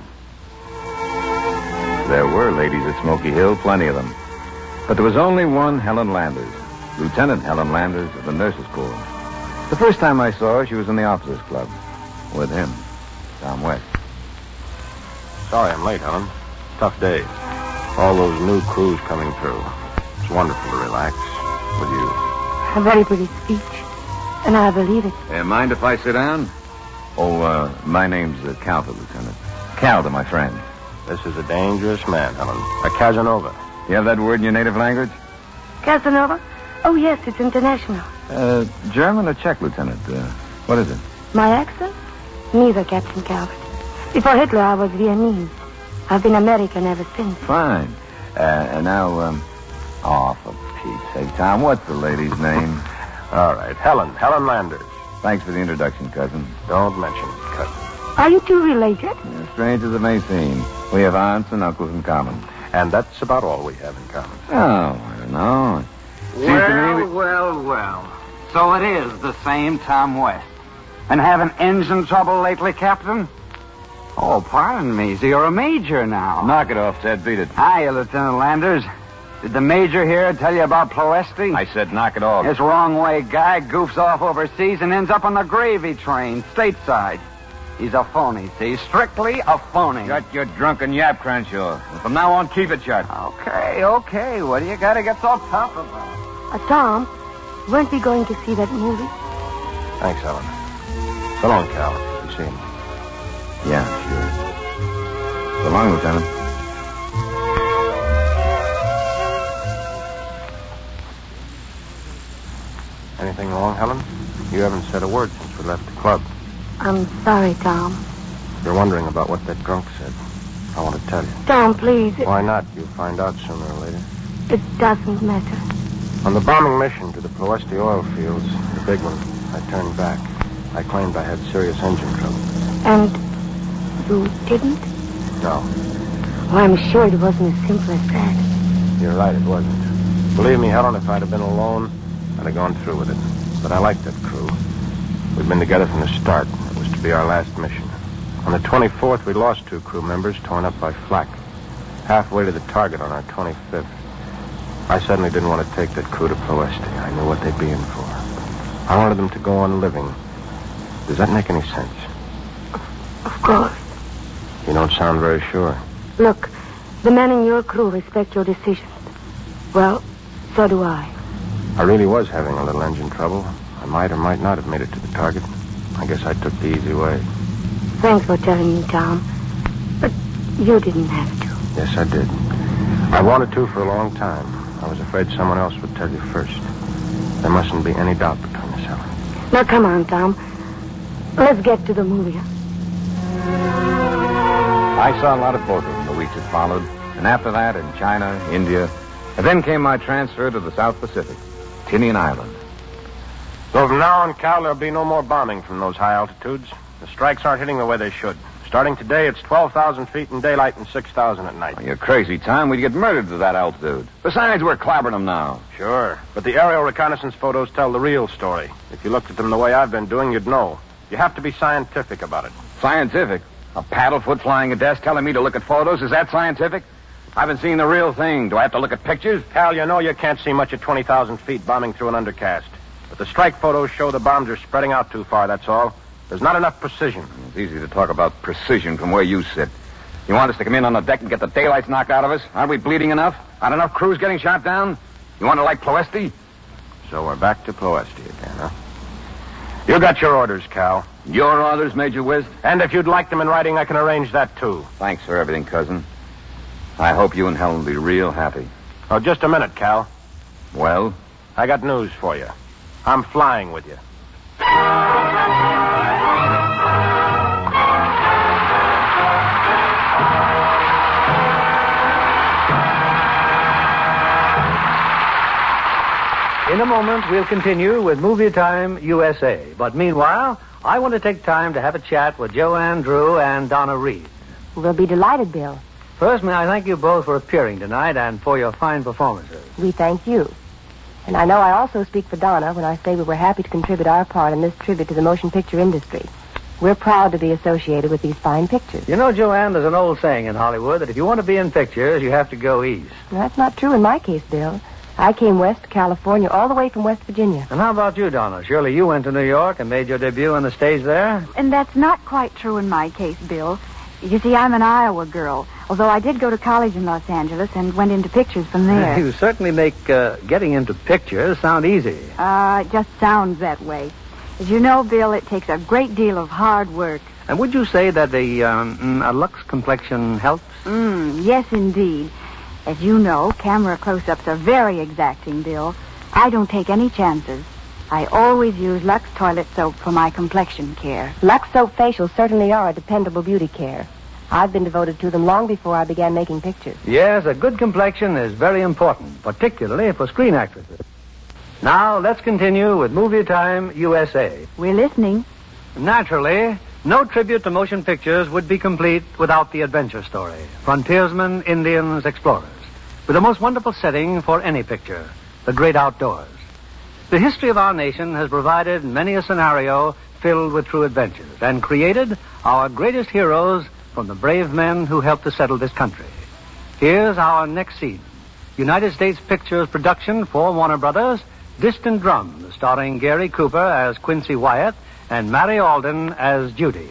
There were ladies at Smoky Hill, plenty of them. But there was only one Helen Landers, Lieutenant Helen Landers of the Nurses Corps. The first time I saw her, she was in the officers' club. With him, Tom West. Sorry I'm late, Helen. Tough day. All those new crews coming through. It's wonderful to relax with you. A very pretty speech. And I believe it. Uh, mind if I sit down? Oh, uh, my name's uh, Calder, Lieutenant. Calder, my friend. This is a dangerous man, Helen. A Casanova. You have that word in your native language? Casanova? Oh, yes, it's international. Uh, German or Czech, Lieutenant? Uh, what is it? My accent? Neither, Captain Calvert. Before Hitler, I was Viennese. I've been American ever since. Fine. Uh, and now, um... Oh, for Pete's sake, Tom, what's the lady's name? All right, Helen. Helen Landers. Thanks for the introduction, cousin. Don't mention it, cousin. Are you two related? Yeah, strange as it may seem, we have aunts and uncles in common. And that's about all we have in common. Oh, I don't know. Seems well, to me we... well, well. So it is the same Tom West. And having engine trouble lately, Captain? Oh, pardon me. So you're a major now. Knock it off, Ted. Beat it. Hiya, Lieutenant Landers. Did the major here tell you about Ploesti? I said knock it off. This wrong-way guy goofs off overseas and ends up on the gravy train, stateside. He's a phony, see? Strictly a phony. Shut your drunken yap, Crenshaw. And from now on, keep it shut. Okay, okay. What do you got to get so tough about? Uh, Tom, weren't we going to see that movie? Thanks, Helen. So long, Cal. You see him. Yeah, sure. So long, Lieutenant. Anything wrong, Helen? You haven't said a word since we left the club. I'm sorry, Tom. You're wondering about what that drunk said. I want to tell you. Tom, please. It, Why not? You'll find out sooner or later. it doesn't matter. On the bombing mission to the Ploesti oil fields, the big one, I turned back. I claimed I had serious engine trouble. And you didn't? No. Oh, I'm sure it wasn't as simple as that. You're right, it wasn't. Believe me, Helen, if I'd have been alone, I'd have gone through with it. But I liked that crew. We'd been together from the start. It was to be our last mission. On the twenty-fourth, we lost two crew members torn up by flak. Halfway to the target on our twenty-fifth. I suddenly didn't want to take that crew to Ploesti. I knew what they'd be in for. I wanted them to go on living. Does that make any sense? Of course. You don't sound very sure. Look, the men in your crew respect your decisions. Well, so do I. I really was having a little engine trouble. I might or might not have made it to the target. I guess I took the easy way. Thanks for telling me, Tom. But you didn't have to. Yes, I did. I wanted to for a long time. I was afraid someone else would tell you first. There mustn't be any doubt between us, Helen. Now, come on, Tom. Let's get to the movie. I saw a lot of both of them the weeks that followed. And after that, in China, India. And then came my transfer to the South Pacific, Tinian Island. So from now on, Cal, there'll be no more bombing from those high altitudes. The strikes aren't hitting the way they should. Starting today, it's twelve thousand feet in daylight and six thousand at night. Oh, you're crazy, Tom. We'd get murdered to that altitude. Besides, we're clobbering them now. Sure. But the aerial reconnaissance photos tell the real story. If you looked at them the way I've been doing, you'd know. You have to be scientific about it. Scientific? A paddlefoot flying a desk telling me to look at photos? Is that scientific? I haven't seen the real thing. Do I have to look at pictures? Hal, you know you can't see much at twenty thousand feet bombing through an undercast. But the strike photos show the bombs are spreading out too far, that's all. There's not enough precision. It's easy to talk about precision from where you sit. You want us to come in on the deck and get the daylights knocked out of us? Aren't we bleeding enough? Aren't enough crews getting shot down? You want to like Ploesti? So we're back to Ploesti again, huh? You got your orders, Cal. Your orders, Major Wist? And if you'd like them in writing, I can arrange that, too. Thanks for everything, cousin. I hope you and Helen will be real happy. Oh, just a minute, Cal. Well? I got news for you. I'm flying with you. In a moment, we'll continue with Movie Time U S A. But meanwhile, I want to take time to have a chat with Joanne Drew and Donna Reed. We'll be delighted, Bill. First, may I thank you both for appearing tonight and for your fine performances. We thank you. And I know I also speak for Donna when I say we were happy to contribute our part in this tribute to the motion picture industry. We're proud to be associated with these fine pictures. You know, Joanne, there's an old saying in Hollywood that if you want to be in pictures, you have to go east. That's not true in my case, Bill. I came west to California all the way from West Virginia. And how about you, Donna? Surely you went to New York and made your debut on the stage there? And that's not quite true in my case, Bill. You see, I'm an Iowa girl, although I did go to college in Los Angeles and went into pictures from there. You certainly make uh, getting into pictures sound easy. Uh, it just sounds that way. As you know, Bill, it takes a great deal of hard work. And would you say that the, um, a Lux complexion helps? Mm, yes, indeed. As you know, camera close-ups are very exacting, Bill. I don't take any chances. I always use Lux toilet soap for my complexion care. Lux soap facials certainly are a dependable beauty care. I've been devoted to them long before I began making pictures. Yes, a good complexion is very important, particularly for screen actresses. Now, let's continue with Movie Time U S A. We're listening. Naturally, no tribute to motion pictures would be complete without the adventure story. Frontiersmen, Indians, explorers. With the most wonderful setting for any picture, the great outdoors. The history of our nation has provided many a scenario filled with true adventures and created our greatest heroes from the brave men who helped to settle this country. Here's our next scene. United States Pictures production for Warner Brothers, Distant Drums, starring Gary Cooper as Quincy Wyatt and Mary Alden as Judy.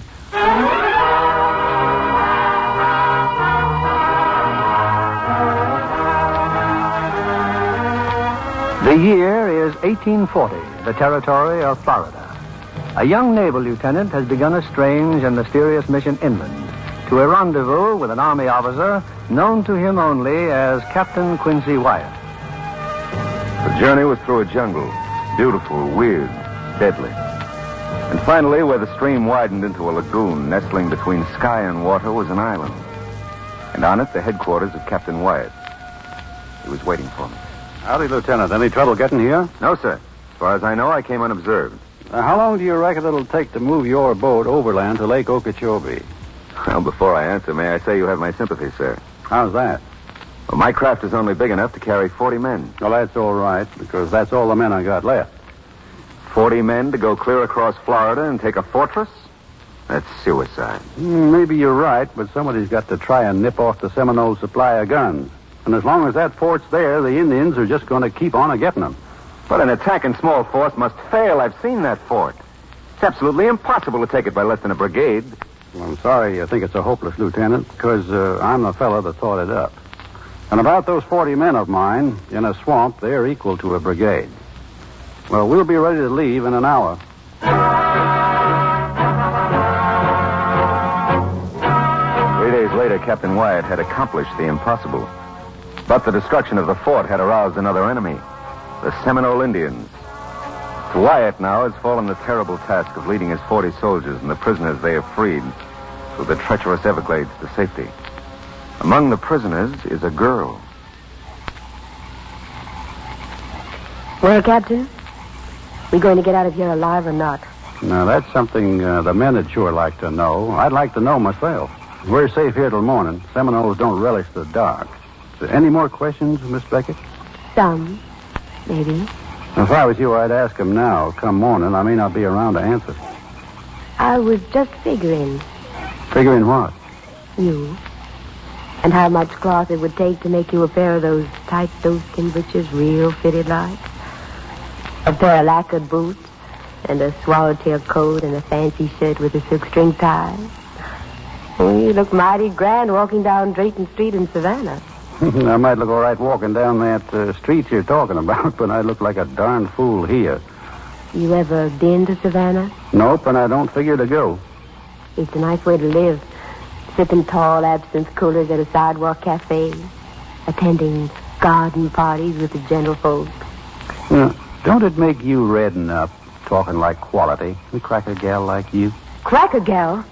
The year is eighteen forty, the territory of Florida. A young naval lieutenant has begun a strange and mysterious mission inland to a rendezvous with an army officer known to him only as Captain Quincy Wyatt. The journey was through a jungle, beautiful, weird, deadly. And finally, where the stream widened into a lagoon nestling between sky and water, was an island. And on it, the headquarters of Captain Wyatt. He was waiting for me. Howdy, Lieutenant. Any trouble getting here? No, sir. As far as I know, I came unobserved. Uh, how long do you reckon it'll take to move your boat overland to Lake Okeechobee? Well, before I answer, may I say you have my sympathy, sir. How's that? Well, my craft is only big enough to carry forty men. Well, that's all right, because that's all the men I got left. Forty men to go clear across Florida and take a fortress? That's suicide. Mm, maybe you're right, but somebody's got to try and nip off the Seminole supply of guns. And as long as that fort's there, the Indians are just going to keep on a-getting them. But an attack in small force must fail. I've seen that fort. It's absolutely impossible to take it by less than a brigade. Well, I'm sorry I think it's a hopeless, Lieutenant, because uh, I'm the fellow that thought it up. And about those forty men of mine, in a swamp, they're equal to a brigade. Well, we'll be ready to leave in an hour. Three days later, Captain Wyatt had accomplished the impossible. But the destruction of the fort had aroused another enemy, the Seminole Indians. To Wyatt now has fallen the terrible task of leading his forty soldiers and the prisoners they have freed through the treacherous Everglades to safety. Among the prisoners is a girl. Well, Captain, we going to get out of here alive or not? Now, that's something uh, the men would sure like to know. I'd like to know myself. We're safe here till morning. Seminoles don't relish the dark. Any more questions, Miss Beckett? Some, maybe. If I was you, I'd ask them now. Come morning, I may not be around to answer. I was just figuring. Figuring what? You. And how much cloth it would take to make you a pair of those tight doeskin breeches real fitted like. A pair of lacquered boots and a swallowtail coat and a fancy shirt with a silk-string tie. Oh, you look mighty grand walking down Drayton Street in Savannah. I might look all right walking down that uh, street you're talking about, but I look like a darn fool here. You ever been to Savannah? Nope, and I don't figure to go. It's a nice way to live. Sipping tall absinthe coolers at a sidewalk cafe. Attending garden parties with the gentlefolk. Uh, don't it make you redden up, talking like quality? A cracker gal like you. Cracker gal?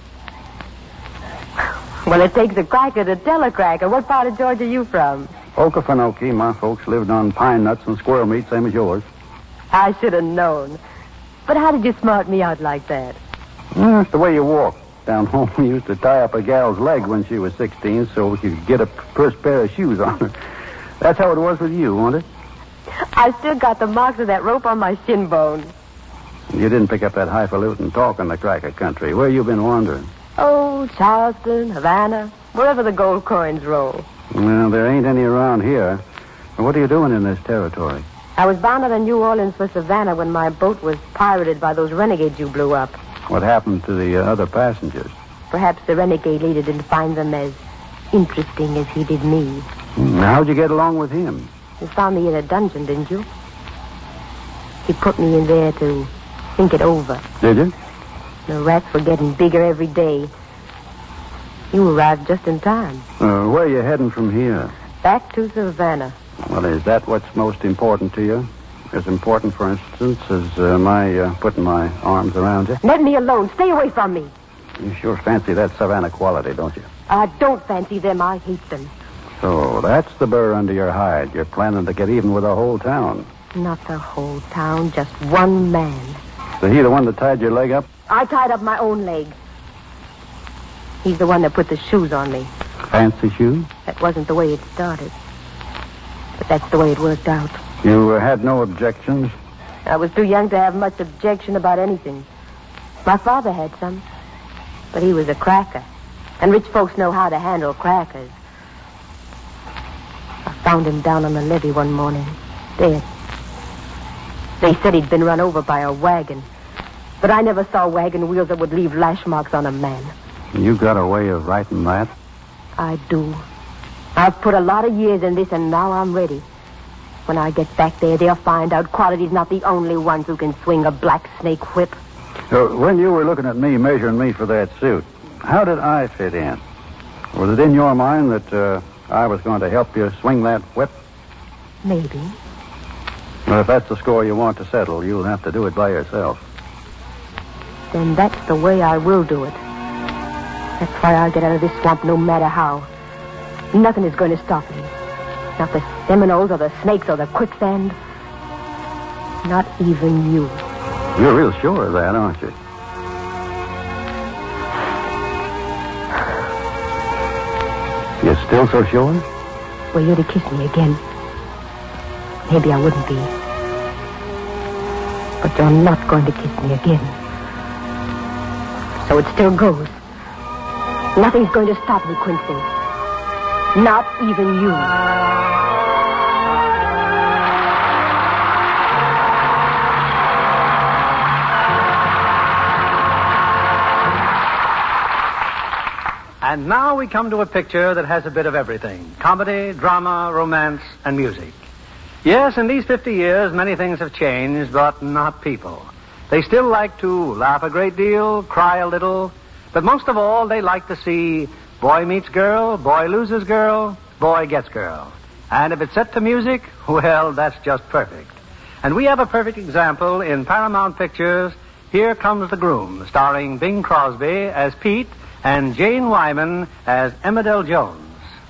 Well, it takes a cracker to tell a cracker. What part of Georgia are you from? Okefenokee. My folks lived on pine nuts and squirrel meat, same as yours. I should have known. But how did you smart me out like that? Well, that's the way you walk. Down home, we used to tie up a gal's leg when she was sixteen so we could get a first pair of shoes on her. That's how it was with you, wasn't it? I still got the marks of that rope on my shin bone. You didn't pick up that highfalutin talk in the cracker country. Where you been wandering? Oh, Charleston, Havana, wherever the gold coins roll. Well, there ain't any around here. What are you doing in this territory? I was bound out of New Orleans for Savannah when my boat was pirated by those renegades you blew up. What happened to the uh, other passengers? Perhaps the renegade leader didn't find them as interesting as he did me. Now, how'd you get along with him? You found me in a dungeon, didn't you? He put me in there to think it over. Did you? The rats were getting bigger every day. You arrived just in time. Uh, where are you heading from here? Back to Savannah. Well, is that what's most important to you? As important, for instance, as uh, my uh, putting my arms around you? Let me alone. Stay away from me. You sure fancy that Savannah quality, don't you? I don't fancy them. I hate them. So that's the burr under your hide. You're planning to get even with the whole town. Not the whole town, just one man. So he the one that tied your leg up? I tied up my own leg. He's the one that put the shoes on me. Fancy shoes? That wasn't the way it started. But that's the way it worked out. You uh, had no objections? I was too young to have much objection about anything. My father had some. But he was a cracker. And rich folks know how to handle crackers. I found him down on the levee one morning, dead. They said he'd been run over by a wagon. But I never saw wagon wheels that would leave lash marks on a man. You got a way of writing that? I do. I've put a lot of years in this, and now I'm ready. When I get back there, they'll find out Quality's not the only ones who can swing a black snake whip. So when you were looking at me, measuring me for that suit, how did I fit in? Was it in your mind that uh, I was going to help you swing that whip? Maybe. Well, if that's the score you want to settle, you'll have to do it by yourself. Then that's the way I will do it. That's why I'll get out of this swamp no matter how. Nothing is going to stop me. Not the Seminoles or the snakes or the quicksand. Not even you. You're real sure of that, aren't you? You're still so sure? Were you to kiss me again, maybe I wouldn't be. But you're not going to kiss me again. So it still goes. Nothing's going to stop me, Quincy. Not even you. And now we come to a picture that has a bit of everything. Comedy, drama, romance, and music. Yes, in these fifty years, many things have changed, but not people. They still like to laugh a great deal, cry a little, but most of all, they like to see boy meets girl, boy loses girl, boy gets girl. And if it's set to music, well, that's just perfect. And we have a perfect example in Paramount Pictures' Here Comes the Groom, starring Bing Crosby as Pete and Jane Wyman as Emmerdale Jones.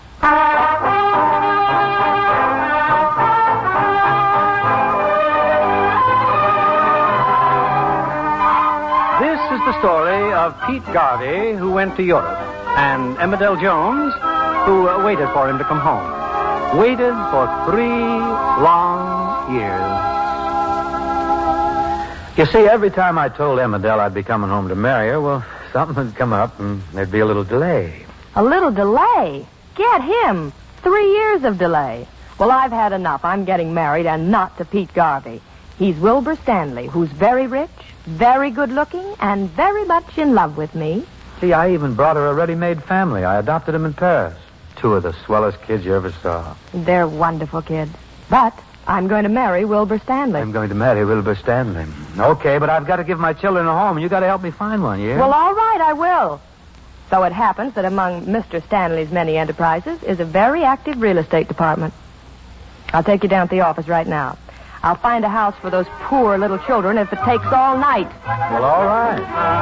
This is the story of Pete Garvey, who went to Europe, and Emmerdale Jones, who uh, waited for him to come home. Waited for three long years. You see, every time I told Emmerdale I'd be coming home to marry her, well, something would come up and there'd be a little delay. A little delay? Get him. Three years of delay. Well, I've had enough. I'm getting married, and not to Pete Garvey. He's Wilbur Stanley, who's very rich, very good-looking, and very much in love with me. See, I even brought her a ready-made family. I adopted them in Paris. Two of the swellest kids you ever saw. They're wonderful kids. But I'm going to marry Wilbur Stanley. I'm going to marry Wilbur Stanley. Okay, but I've got to give my children a home, and you got to help me find one, yeah? Well, all right, I will. So it happens that among Mister Stanley's many enterprises is a very active real estate department. I'll take you down to the office right now. I'll find a house for those poor little children if it takes all night. Well, all right.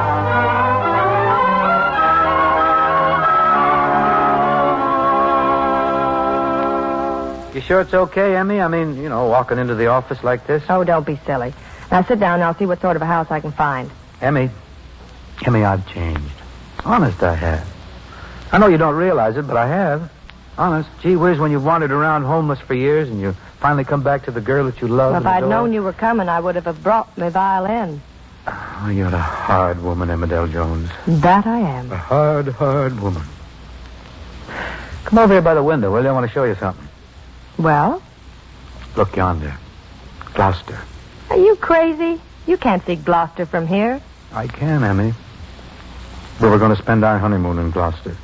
You sure it's okay, Emmy? I mean, you know, walking into the office like this? Oh, don't be silly. Now sit down and I'll see what sort of a house I can find. Emmy, Emmy, I've changed. Honest, I have. I know you don't realize it, but I have. Honest. Gee whiz, when you've wandered around homeless for years and you finally come back to the girl that you love. Well, if I'd known you were coming, I would have brought my violin. Oh, you're a hard woman, Emmerdale Jones. That I am. A hard, hard woman. Come over here by the window, will you? I want to show you something. Well? Look yonder. Gloucester. Are you crazy? You can't see Gloucester from here. I can, Emmy. We were going to spend our honeymoon in Gloucester.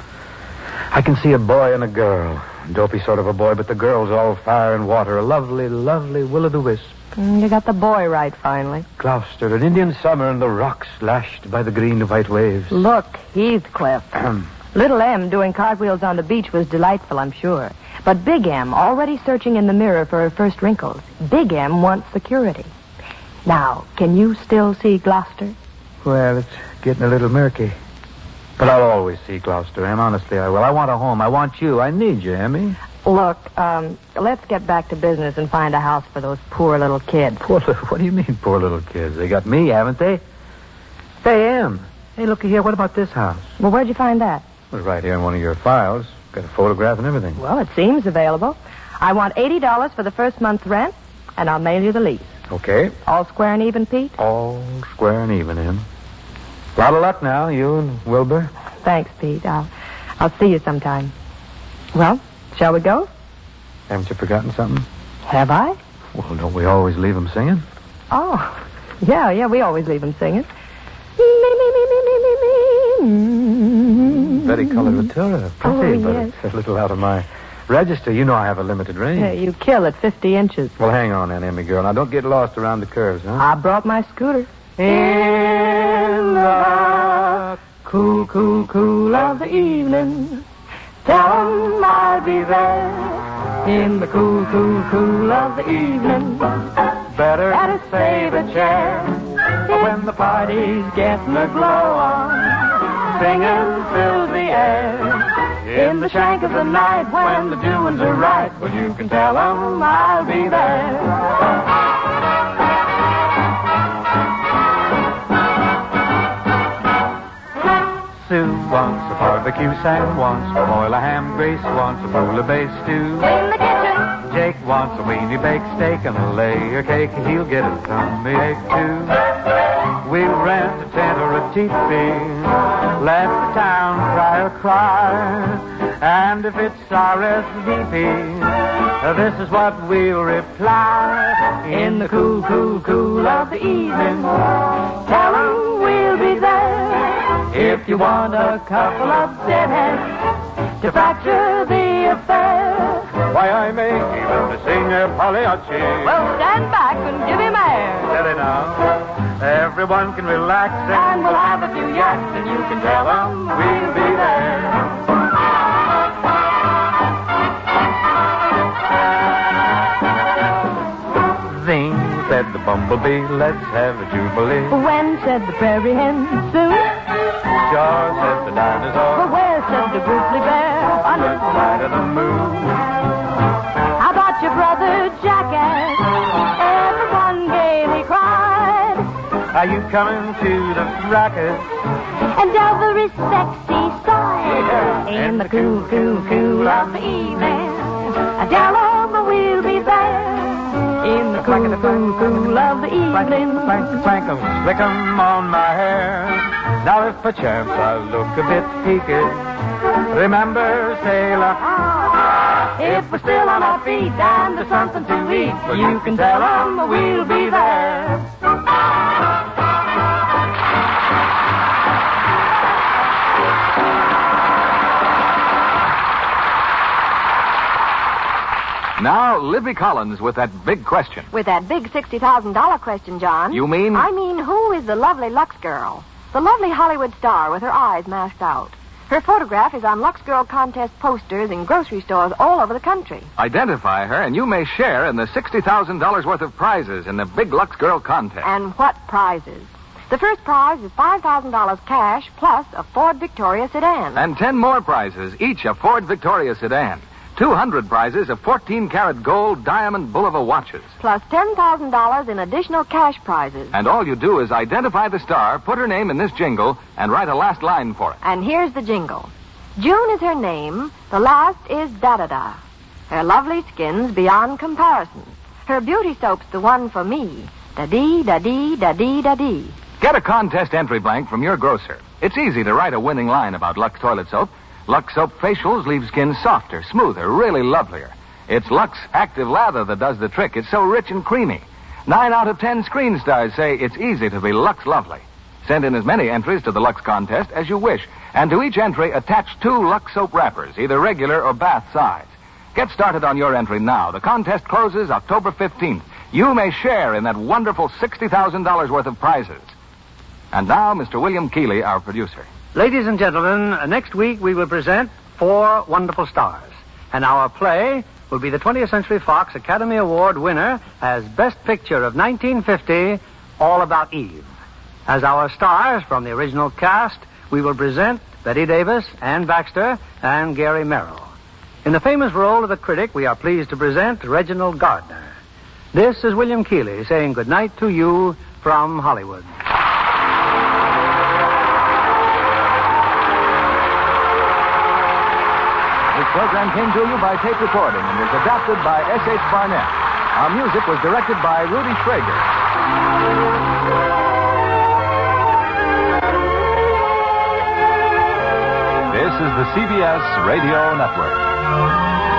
I can see a boy and a girl. Dopey sort of a boy, but the girl's all fire and water. A lovely, lovely will-o'-the-wisp. Mm, you got the boy right, finally. Gloucester, an Indian summer, and the rocks lashed by the green to white waves. Look, Heathcliff. Little M doing cartwheels on the beach was delightful, I'm sure. But Big M, already searching in the mirror for her first wrinkles. Big M wants security. Now, can you still see Gloucester? Well, it's getting a little murky. But I'll always see Gloucester, Em. Honestly, I will. I want a home. I want you. I need you, Emmy. Look, um, let's get back to business and find a house for those poor little kids. Poor little... What do you mean, poor little kids? They got me, haven't they? Say, Em. Hey, looky here. What about this house? Well, where'd you find that? It was right here in one of your files. Got a photograph and everything. Well, it seems available. I want eighty dollars for the first month's rent, and I'll mail you the lease. Okay. All square and even, Pete? All square and even, Em. A lot of luck now, you and Wilbur. Thanks, Pete. I'll, I'll see you sometime. Well, shall we go? Haven't you forgotten something? Have I? Well, don't we always leave them singing? Oh, yeah, yeah, we always leave them singing. Me, me, me, me, me, me, me. Betty Coloratura. Pretty, Oh, but yes. it's a little out of my register. You know I have a limited range. Yeah, you kill at fifty inches. Well, hang on then, Emmy girl. Now, don't get lost around the curves, huh? I brought my scooter. In the cool, cool, cool of the evening, tell 'em I'll be there. In the cool, cool, cool of the evening, better better save a chair. when the party's getting a glow on, Singing fills the air. In the shank of the night, when the doings are right, well, you can tell 'em I'll be there. Sue wants a barbecue, Sam wants to boil a ham, Grace wants a bouillabaisse stew. In the kitchen, Jake wants a weenie baked steak and a layer cake. He'll get a tummy ache too. We'll rent a tent or a teepee, let the town cry or cry. And if it's R S V P, this is what we'll reply. in the cool, cool, cool of the evening, tell 'em we'll be there. If you want a couple of deadheads to fracture the affair, Why, I may even sing a Pagliacci. well, stand back and give him air. Steady now. Everyone can relax And we'll have a few yaks, and you can tell 'em we'll be there. Zing, said the bumblebee, let's have a jubilee. When said the prairie hen, Sue? Sure, said the dinosaur, Well, where said the grizzly bear? under the light of the moon. How about your brother Jackass? Everyone gaily cried. Are you coming to the fracas? And every sexy side. In the cool, cool, cool of the evening, tell 'em we'll be there. in the cool, cool, cool of the evening. Clank, clank 'em, slick 'em on my hair. Now if perchance I look a bit peaked, remember, sailor, if we're still on our feet and there's something to eat, you can tell them we'll be there. Now, Libby Collins with that big question. With that big sixty thousand dollars question, John. You mean? I mean, who is the lovely Lux girl? The lovely Hollywood star with her eyes mashed out. Her photograph is on Lux Girl contest posters in grocery stores all over the country. Identify her, and you may share in the sixty thousand dollars worth of prizes in the Big Lux Girl contest. And what prizes? The first prize is five thousand dollars cash plus a Ford Victoria sedan. And ten more prizes, each a Ford Victoria sedan. two hundred prizes of fourteen karat gold diamond Bulova watches. Plus ten thousand dollars in additional cash prizes. And all you do is identify the star, put her name in this jingle, and write a last line for it. And here's the jingle. June is her name. The last is da-da-da. Her lovely skin's beyond comparison. Her beauty soap's the one for me. Da-dee, da-dee, da-dee, da-dee. Get a contest entry blank from your grocer. It's easy to write a winning line about Lux toilet soap. Lux Soap Facials leave skin softer, smoother, really lovelier. It's Lux Active Lather that does the trick. It's so rich and creamy. Nine out of ten screen stars say it's easy to be Lux Lovely. Send in as many entries to the Lux contest as you wish. And to each entry, attach two Lux Soap wrappers, either regular or bath size. Get started on your entry now. The contest closes October fifteenth. You may share in that wonderful sixty thousand dollars worth of prizes. And now, Mister William Keeley, our producer. Ladies and gentlemen, uh, next week we will present Four Wonderful Stars. And our play will be the twentieth Century Fox Academy Award winner as Best Picture of nineteen fifty, All About Eve. As our stars from the original cast, we will present Betty Davis, Ann Baxter, and Gary Merrill. In the famous role of the critic, we are pleased to present Reginald Gardner. This is William Keeley saying good night to you from Hollywood. This program came to you by tape recording and was adapted by S H Barnett. Our music was directed by Rudy Schrager. This is the C B S Radio Network.